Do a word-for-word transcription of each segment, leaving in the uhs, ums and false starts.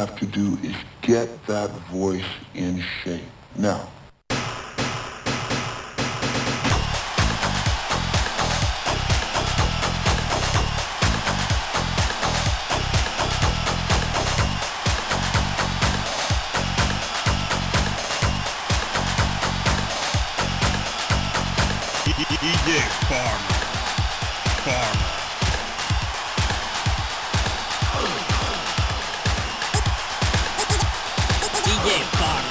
have to do is get that voice in shape. Now, D J Farmer. Farmer. D J Farmer.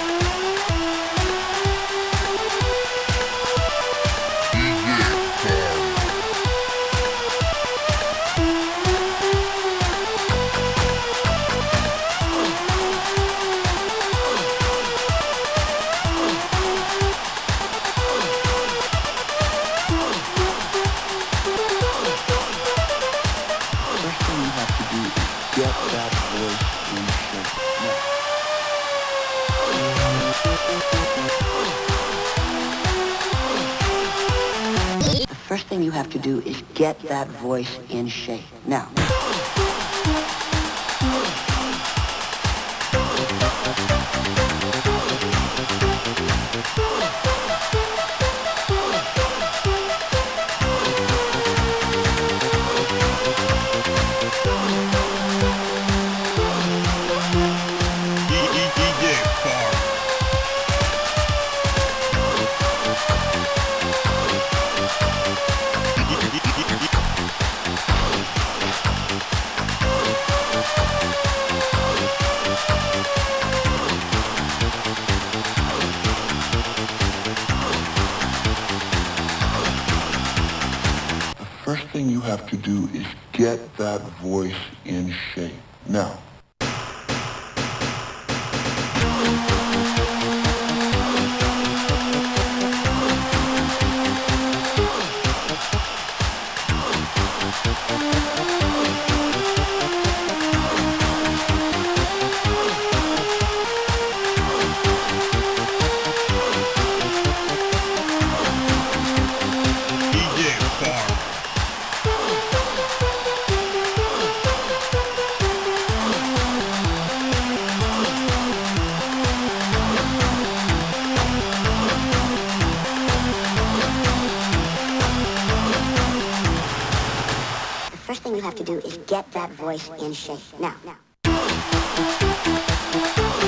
get that voice in shape. Now. The first thing you have to do is get that voice in shape. Now. First thing you have to do is get that voice in shape. Now. First thing you have to do is get that voice in shape. Now. Now.